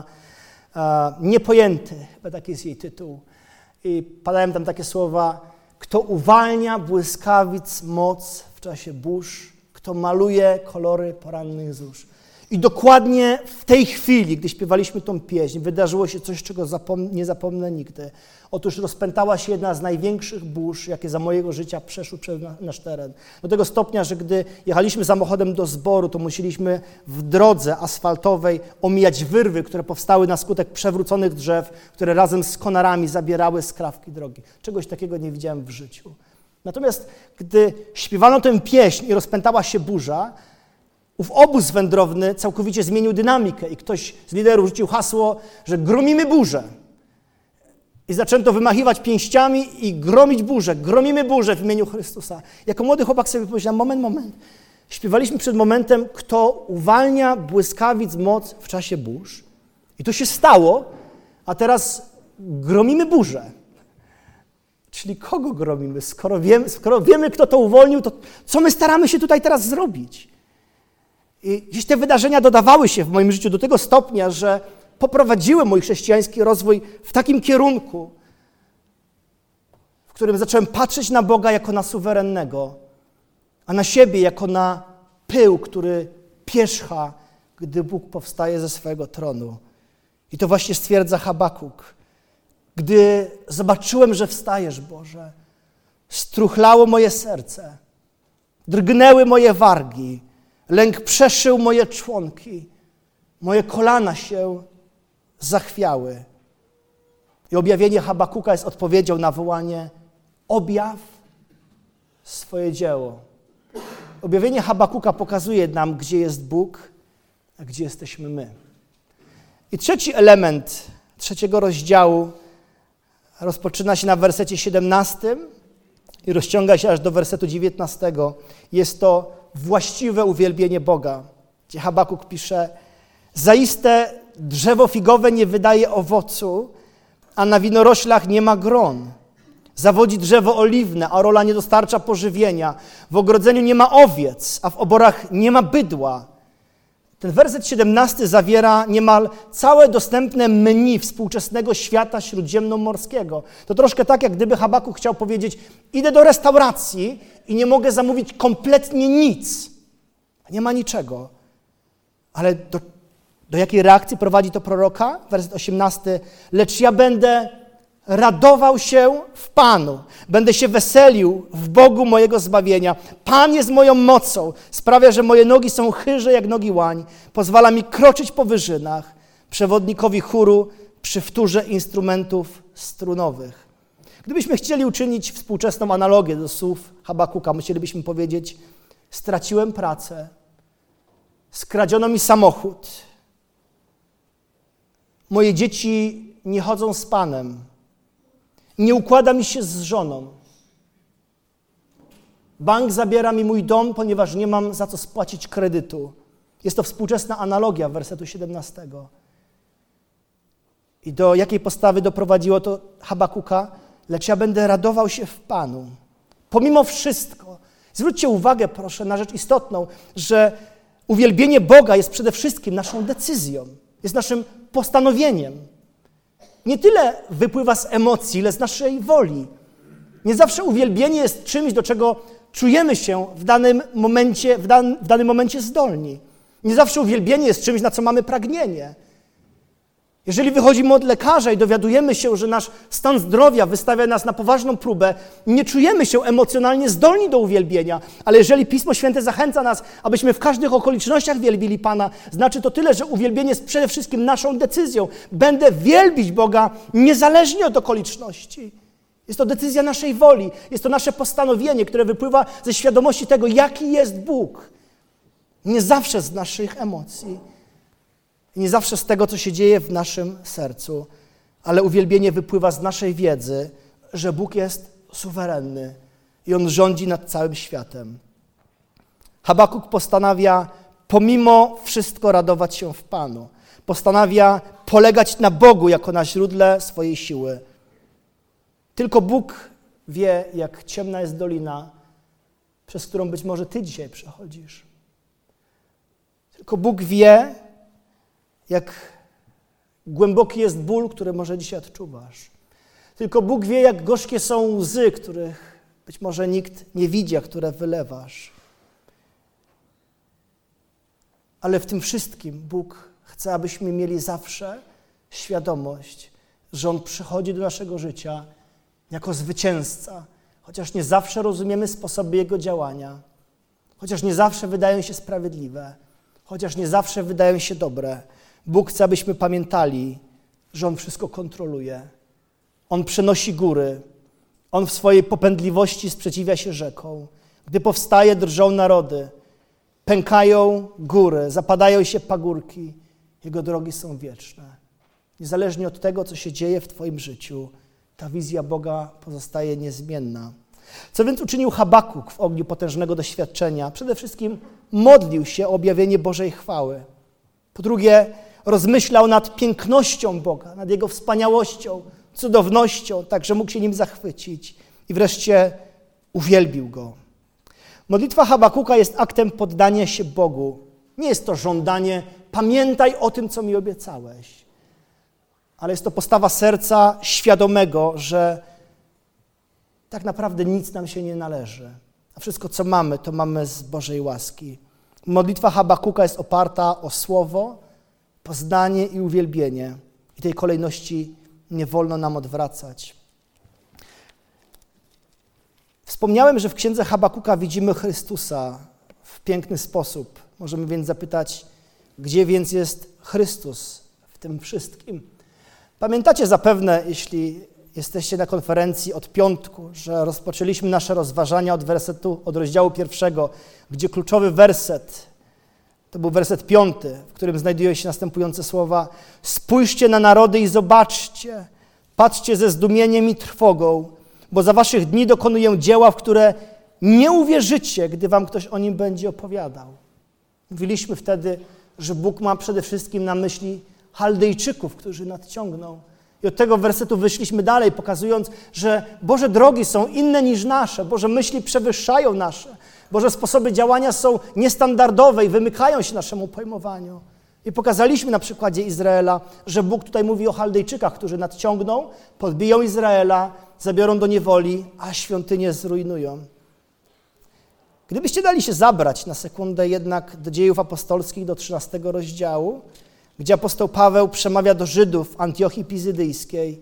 Niepojęty, chyba taki jest jej tytuł. I padają tam takie słowa: kto uwalnia błyskawic moc w czasie burz, kto maluje kolory porannych zórz. I dokładnie w tej chwili, gdy śpiewaliśmy tą pieśń, wydarzyło się coś, czego nie zapomnę nigdy. Otóż rozpętała się jedna z największych burz, jakie za mojego życia przeszły przez nasz teren. Do tego stopnia, że gdy jechaliśmy samochodem do zboru, to musieliśmy w drodze asfaltowej omijać wyrwy, które powstały na skutek przewróconych drzew, które razem z konarami zabierały skrawki drogi. Czegoś takiego nie widziałem w życiu. Natomiast gdy śpiewano tę pieśń i rozpętała się burza, ów obóz wędrowny całkowicie zmienił dynamikę i ktoś z liderów rzucił hasło, że gromimy burzę. I zaczęto wymachiwać pięściami i gromić burzę. Gromimy burzę w imieniu Chrystusa. Jako młody chłopak sobie pomyślałem, moment. Śpiewaliśmy przed momentem, kto uwalnia błyskawic moc w czasie burz. I to się stało, a gromimy burzę. Czyli kogo gromimy? Skoro wiemy, kto to uwolnił, to co my staramy się tutaj teraz zrobić? I gdzieś te wydarzenia dodawały się w moim życiu do tego stopnia, że poprowadziły mój chrześcijański rozwój w takim kierunku, w którym zacząłem patrzeć na Boga jako na suwerennego, a na siebie jako na pył, który pierzcha, gdy Bóg powstaje ze swojego tronu. I to właśnie stwierdza Habakuk. Gdy zobaczyłem, że wstajesz, Boże, struchlało moje serce, drgnęły moje wargi, lęk przeszył moje członki, moje kolana się zachwiały. I objawienie Habakuka jest odpowiedzią na wołanie: objaw swoje dzieło. Objawienie Habakuka pokazuje nam, gdzie jest Bóg, a gdzie jesteśmy my. I trzeci element 3 rozdziału rozpoczyna się na wersecie 17 i rozciąga się aż do wersetu 19. Jest to właściwe uwielbienie Boga, gdzie Habakuk pisze: zaiste drzewo figowe nie wydaje owocu, a na winoroślach nie ma gron. Zawodzi drzewo oliwne, a rola nie dostarcza pożywienia. W ogrodzeniu nie ma owiec, a w oborach nie ma bydła. Ten werset 17 zawiera niemal całe dostępne menu współczesnego świata śródziemnomorskiego. To troszkę tak, jak gdyby Habakuk chciał powiedzieć: idę do restauracji i nie mogę zamówić kompletnie nic. Nie ma niczego. Ale do jakiej reakcji prowadzi to proroka? Werset 18. Lecz ja będę radował się w Panu. Będę się weselił w Bogu mojego zbawienia. Pan jest moją mocą. Sprawia, że moje nogi są chyże jak nogi łań. Pozwala mi kroczyć po wyżynach. Przewodnikowi chóru przy wtórze instrumentów strunowych. Gdybyśmy chcieli uczynić współczesną analogię do słów Habakuka, musielibyśmy powiedzieć: straciłem pracę, skradziono mi samochód, moje dzieci nie chodzą z Panem, nie układa mi się z żoną, bank zabiera mi mój dom, ponieważ nie mam za co spłacić kredytu. Jest to współczesna analogia wersetu 17. I do jakiej postawy doprowadziło to Habakuka? Lecz ja będę radował się w Panu. Pomimo wszystko. Zwróćcie uwagę, proszę, na rzecz istotną, że Uwielbienie Boga jest przede wszystkim naszą decyzją, jest naszym postanowieniem. Nie tyle wypływa z emocji, ile z naszej woli. Nie zawsze uwielbienie jest czymś, do czego czujemy się w danym momencie zdolni. Nie zawsze uwielbienie jest czymś, na co mamy pragnienie. Jeżeli wychodzimy od lekarza i dowiadujemy się, że nasz stan zdrowia wystawia nas na poważną próbę, nie czujemy się emocjonalnie zdolni do uwielbienia, ale jeżeli Pismo Święte zachęca nas, abyśmy w każdych okolicznościach wielbili Pana, znaczy to tyle, że uwielbienie jest przede wszystkim naszą decyzją. Będę wielbić Boga niezależnie od okoliczności. Jest to decyzja naszej woli, jest to nasze postanowienie, które wypływa ze świadomości tego, jaki jest Bóg. Nie zawsze z naszych emocji, nie zawsze z tego, co się dzieje w naszym sercu, ale uwielbienie wypływa z naszej wiedzy, że Bóg jest suwerenny i On rządzi nad całym światem. Habakuk postanawia pomimo wszystko radować się w Panu. Postanawia polegać na Bogu jako na źródle swojej siły. Tylko Bóg wie, jak ciemna jest dolina, przez którą być może ty dzisiaj przechodzisz. Tylko Bóg wie, jak głęboki jest ból, który może dzisiaj odczuwasz. Tylko Bóg wie, jak gorzkie są łzy, których być może nikt nie widzi, a które wylewasz. Ale w tym wszystkim Bóg chce, abyśmy mieli zawsze świadomość, że On przychodzi do naszego życia jako zwycięzca, chociaż nie zawsze rozumiemy sposoby Jego działania, chociaż nie zawsze wydają się sprawiedliwe, chociaż nie zawsze wydają się dobre. Bóg chce, abyśmy pamiętali, że On wszystko kontroluje. On przenosi góry. On w swojej popędliwości sprzeciwia się rzekom. Gdy powstaje, drżą narody. Pękają góry, zapadają się pagórki. Jego drogi są wieczne. Niezależnie od tego, co się dzieje w twoim życiu, ta wizja Boga pozostaje niezmienna. Co więc uczynił Habakuk w ogniu potężnego doświadczenia? Przede wszystkim modlił się o objawienie Bożej chwały. Po drugie, rozmyślał nad pięknością Boga, nad Jego wspaniałością, cudownością, tak że mógł się nim zachwycić. I wreszcie uwielbił Go. Modlitwa Habakuka jest aktem poddania się Bogu. Nie jest to żądanie, pamiętaj o tym, co mi obiecałeś. Ale jest to postawa serca świadomego, że tak naprawdę nic nam się nie należy. A wszystko, co mamy, to mamy z Bożej łaski. Modlitwa Habakuka jest oparta o słowo, poznanie i uwielbienie. I tej kolejności nie wolno nam odwracać. Wspomniałem, że w księdze Habakuka widzimy Chrystusa w piękny sposób. Możemy więc zapytać, gdzie więc jest Chrystus w tym wszystkim? Pamiętacie zapewne, jeśli jesteście na konferencji od piątku, że rozpoczęliśmy nasze rozważania od rozdziału 1, gdzie kluczowy werset, to był werset 5, w którym znajdują się następujące słowa: spójrzcie na narody i zobaczcie, patrzcie ze zdumieniem i trwogą, bo za waszych dni dokonuję dzieła, w które nie uwierzycie, gdy wam ktoś o nim będzie opowiadał. Mówiliśmy wtedy, że Bóg ma przede wszystkim na myśli Chaldejczyków, którzy nadciągną. I od tego wersetu wyszliśmy dalej, pokazując, że Boże drogi są inne niż nasze, Boże myśli przewyższają nasze, Boże sposoby działania są niestandardowe i wymykają się naszemu pojmowaniu. I pokazaliśmy na przykładzie Izraela, że Bóg tutaj mówi o Chaldejczykach, którzy nadciągną, podbiją Izraela, zabiorą do niewoli, a świątynię zrujnują. Gdybyście dali się zabrać na sekundę jednak do Dziejów Apostolskich, do 13 rozdziału, gdzie apostoł Paweł przemawia do Żydów Antiochii Pizydyjskiej,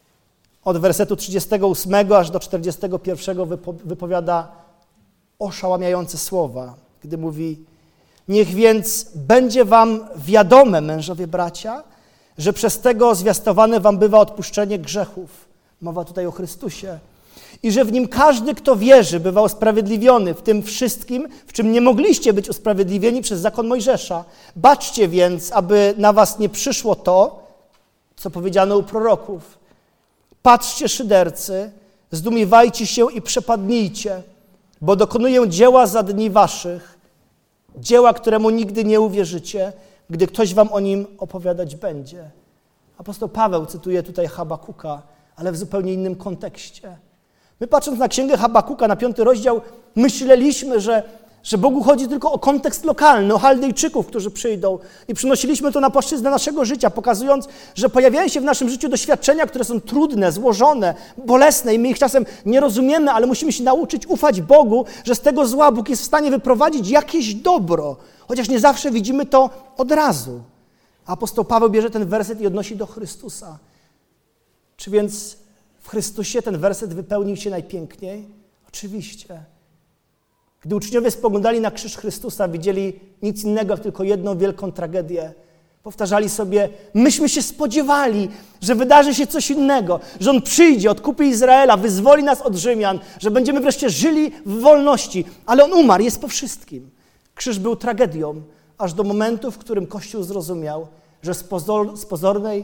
od wersetu 38 aż do 41 wypowiada oszałamiające słowa, gdy mówi: niech więc będzie wam wiadome, mężowie bracia, że przez tego zwiastowane wam bywa odpuszczenie grzechów. Mowa tutaj o Chrystusie. I że w nim każdy, kto wierzy, bywa usprawiedliwiony w tym wszystkim, w czym nie mogliście być usprawiedliwieni przez zakon Mojżesza. Baczcie więc, aby na was nie przyszło to, co powiedziano u proroków. Patrzcie, szydercy, zdumiewajcie się i przepadnijcie, bo dokonuję dzieła za dni waszych, dzieła, któremu nigdy nie uwierzycie, gdy ktoś wam o nim opowiadać będzie. Apostoł Paweł cytuje tutaj Habakuka, ale w zupełnie innym kontekście. My patrząc na księgę Habakuka, na 5 rozdział, myśleliśmy, że że Bogu chodzi tylko o kontekst lokalny, o Chaldejczyków, którzy przyjdą. I przynosiliśmy to na płaszczyznę naszego życia, pokazując, że pojawiają się w naszym życiu doświadczenia, które są trudne, złożone, bolesne i my ich czasem nie rozumiemy, ale musimy się nauczyć ufać Bogu, że z tego zła Bóg jest w stanie wyprowadzić jakieś dobro, chociaż nie zawsze widzimy to od razu. A apostoł Paweł bierze ten werset i odnosi do Chrystusa. Czy więc w Chrystusie ten werset wypełnił się najpiękniej? Oczywiście. Gdy uczniowie spoglądali na krzyż Chrystusa, widzieli nic innego, jak tylko jedną wielką tragedię. Powtarzali sobie, myśmy się spodziewali, że wydarzy się coś innego, że On przyjdzie, odkupi Izraela, wyzwoli nas od Rzymian, że będziemy wreszcie żyli w wolności. Ale On umarł, jest po wszystkim. Krzyż był tragedią, aż do momentu, w którym Kościół zrozumiał, że z pozornej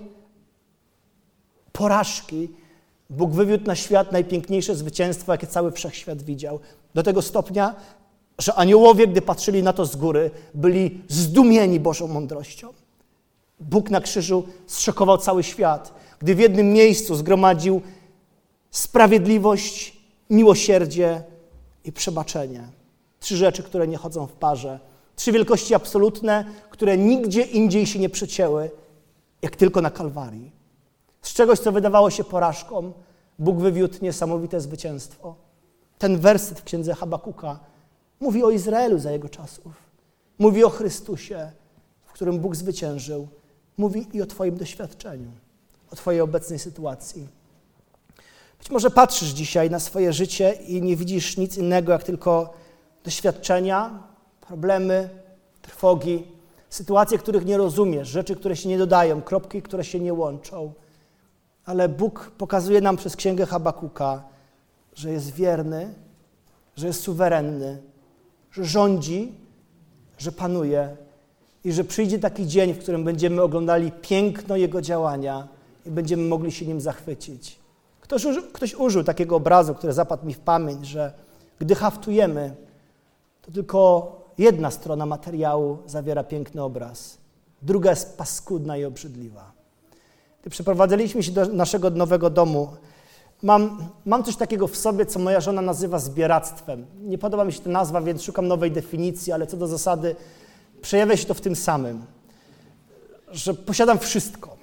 porażki Bóg wywiódł na świat najpiękniejsze zwycięstwo, jakie cały wszechświat widział. Do tego stopnia, że aniołowie, gdy patrzyli na to z góry, byli zdumieni Bożą mądrością. Bóg na krzyżu zszokował cały świat, gdy w jednym miejscu zgromadził sprawiedliwość, miłosierdzie i przebaczenie. 3 rzeczy, które nie chodzą w parze. 3 wielkości absolutne, które nigdzie indziej się nie przecięły, jak tylko na Kalwarii. Z czegoś, co wydawało się porażką, Bóg wywiódł niesamowite zwycięstwo. Ten werset w księdze Habakuka mówi o Izraelu za jego czasów. Mówi o Chrystusie, w którym Bóg zwyciężył. Mówi i o Twoim doświadczeniu, o Twojej obecnej sytuacji. Być może patrzysz dzisiaj na swoje życie i nie widzisz nic innego, jak tylko doświadczenia, problemy, trwogi, sytuacje, których nie rozumiesz, rzeczy, które się nie dodają, kropki, które się nie łączą. Ale Bóg pokazuje nam przez księgę Habakuka, że jest wierny, że jest suwerenny, że rządzi, że panuje i że przyjdzie taki dzień, w którym będziemy oglądali piękno Jego działania i będziemy mogli się nim zachwycić. Ktoś użył takiego obrazu, który zapadł mi w pamięć, że gdy haftujemy, to tylko jedna strona materiału zawiera piękny obraz, druga jest paskudna i obrzydliwa. Gdy przeprowadziliśmy się do naszego nowego domu, mam coś takiego w sobie, co moja żona nazywa zbieractwem. Nie podoba mi się ta nazwa, więc szukam nowej definicji, ale co do zasady przejawia się to w tym samym, że posiadam wszystko.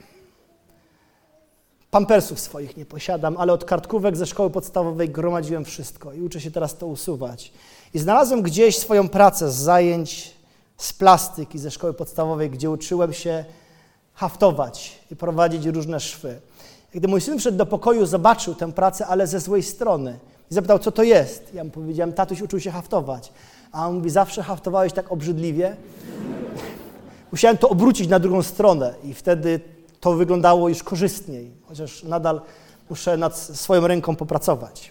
Pampersów swoich nie posiadam, ale od kartkówek ze szkoły podstawowej gromadziłem wszystko i uczę się teraz to usuwać. I znalazłem gdzieś swoją pracę z zajęć z plastyki ze szkoły podstawowej, gdzie uczyłem się haftować i prowadzić różne szwy. Gdy mój syn wszedł do pokoju, zobaczył tę pracę, ale ze złej strony. I zapytał, co to jest? Ja mu powiedziałem, tatuś uczył się haftować. A on mówi, zawsze haftowałeś tak obrzydliwie. Musiałem to obrócić na drugą stronę i wtedy to wyglądało już korzystniej, chociaż nadal muszę nad swoją ręką popracować.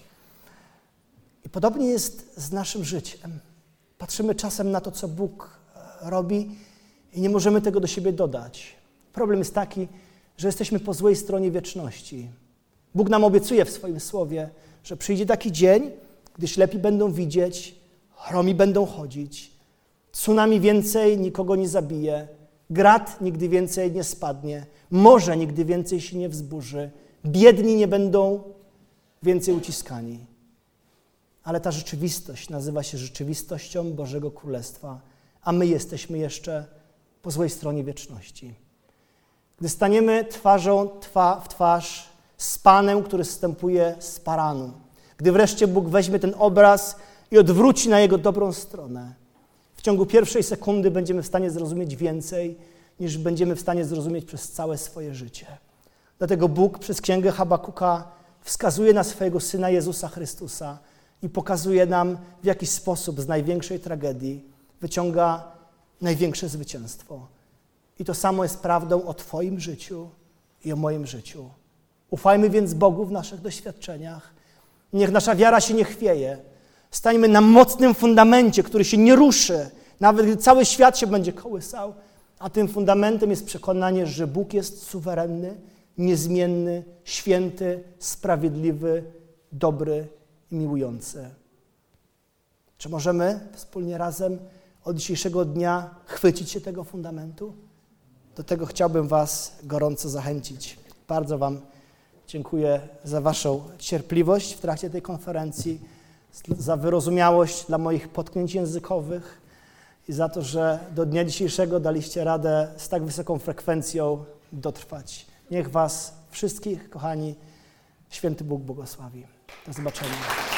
I podobnie jest z naszym życiem. Patrzymy czasem na to, co Bóg robi i nie możemy tego do siebie dodać. Problem jest taki, że jesteśmy po złej stronie wieczności. Bóg nam obiecuje w swoim słowie, że przyjdzie taki dzień, gdy ślepi będą widzieć, chromi będą chodzić, tsunami więcej nikogo nie zabije, grad nigdy więcej nie spadnie, morze nigdy więcej się nie wzburzy, biedni nie będą więcej uciskani. Ale ta rzeczywistość nazywa się rzeczywistością Bożego Królestwa, a my jesteśmy jeszcze po złej stronie wieczności. Gdy staniemy twarzą w twarz z Panem, który zstępuje z Paranu, gdy wreszcie Bóg weźmie ten obraz i odwróci na jego dobrą stronę, w ciągu pierwszej sekundy będziemy w stanie zrozumieć więcej, niż będziemy w stanie zrozumieć przez całe swoje życie. Dlatego Bóg przez księgę Habakuka wskazuje na swojego Syna Jezusa Chrystusa i pokazuje nam, w jaki sposób z największej tragedii wyciąga największe zwycięstwo. I to samo jest prawdą o Twoim życiu i o moim życiu. Ufajmy więc Bogu w naszych doświadczeniach. Niech nasza wiara się nie chwieje. Stańmy na mocnym fundamencie, który się nie ruszy, nawet gdy cały świat się będzie kołysał. A tym fundamentem jest przekonanie, że Bóg jest suwerenny, niezmienny, święty, sprawiedliwy, dobry i miłujący. Czy możemy wspólnie razem od dzisiejszego dnia chwycić się tego fundamentu? Do tego chciałbym Was gorąco zachęcić. Bardzo Wam dziękuję za Waszą cierpliwość w trakcie tej konferencji, za wyrozumiałość dla moich potknięć językowych i za to, że do dnia dzisiejszego daliście radę z tak wysoką frekwencją dotrwać. Niech was wszystkich, kochani, święty Bóg błogosławi. Do zobaczenia.